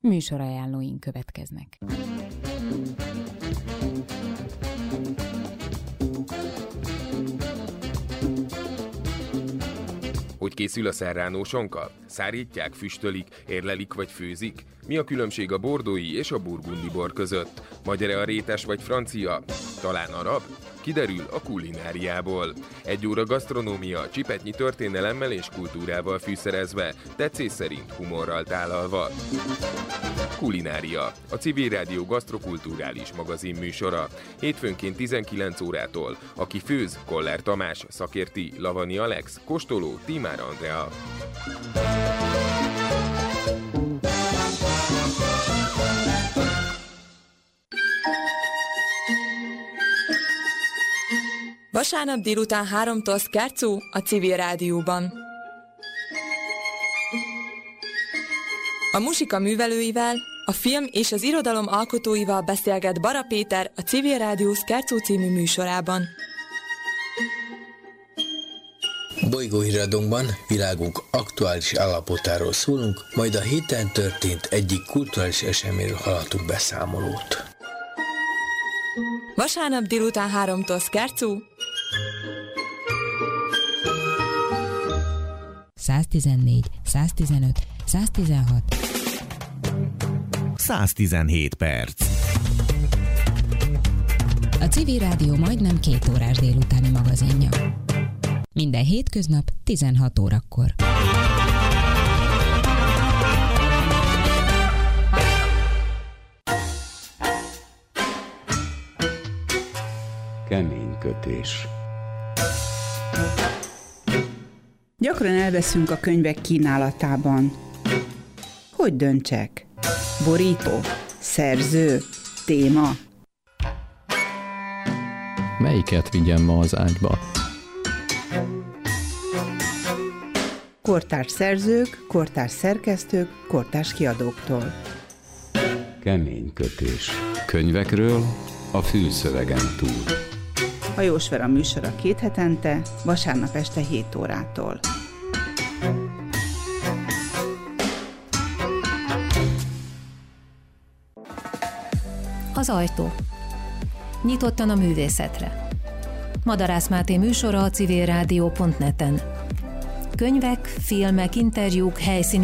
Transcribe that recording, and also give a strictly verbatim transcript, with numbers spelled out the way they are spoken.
Műsorajánlóink következnek. Hogy készül a serrano sonka? Szárítják, füstölik, érlelik vagy főzik? Mi a különbség a bordói és a burgundi bor között? Magyar-e a rétes vagy francia? Talán arab? Kiderül a kulináriából. Egy óra gasztronómia, csipetnyi történelemmel és kultúrával fűszerezve, tetszés szerint humorral tálalva. Kulinária, a Civil Rádió gasztrokulturális magazin műsora. Hétfőnként tizenkilenc órától. Aki főz, Koller Tamás, szakérti, Lavani Alex, kóstoló, Tímár Andrea. Vasárnap délután háromtól Scherzo a Civil Rádióban. A muzsika művelőivel, a film és az irodalom alkotóival beszélget Bara Péter a Civil Rádió Scherzo című műsorában. Bolygóhíradónkban világunk aktuális állapotáról szólunk, majd a héten történt egyik kulturális eseményről hallhatunk beszámolót. Vasárnap délután háromtól Scherzo. száztizennégy, száztizenöt, száztizenhat. száztizenhét perc. A Civil Rádió majdnem két órás délutáni magazinja. Minden hétköznap tizenhat órakor. Keménykötés. Gyakran elveszünk a könyvek kínálatában. Hogy döntsek? Borító? Szerző? Téma? Melyiket vigyem ma az ágyba? Kortárs szerzők, kortárs szerkesztők, kortárs kiadóktól. Keménykötés. Könyvekről a fülszövegen túl. Hajós Vera műsora két hetente, vasárnap este hét órától. Az ajtó. Nyitottan a művészetre. Madarász Máté műsora a civilrádió pont net-en. Könyvek, filmek, interjúk, helyszíni